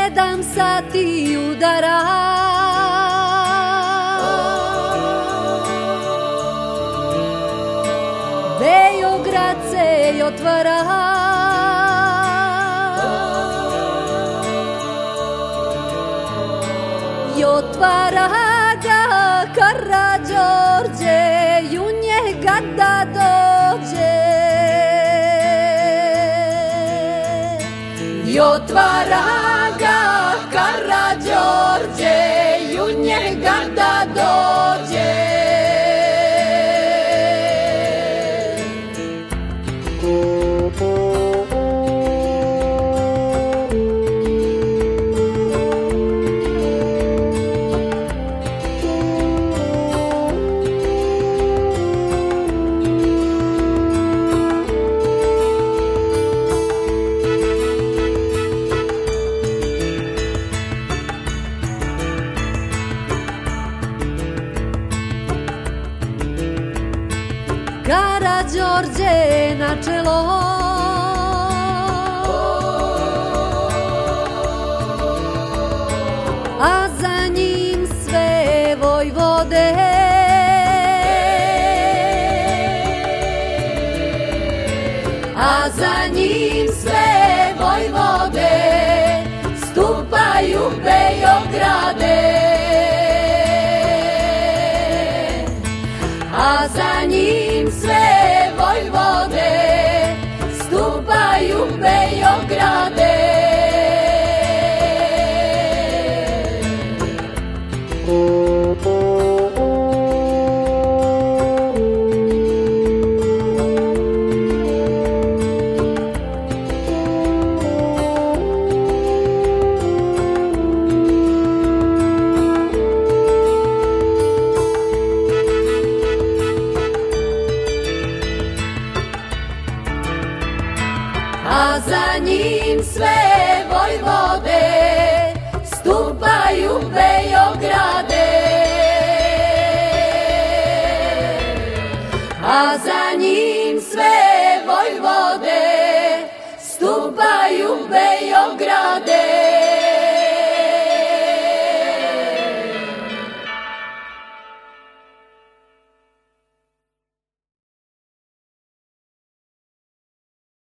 7 sati udara. Beograd se otvara. I otvara ga Karađorđe, i u njega da dođe. I otvara ga Karađorđe, i u njega da dođe. Karađorđe na čelo, a za njim sve vojvode. A za njim sve vojvode stupaju Beograde. A za njim sve vojvode stupaju Beograde. A za njim sve vojvode stupaju Beograde. A za njim sve vojvode stupaju Beograde.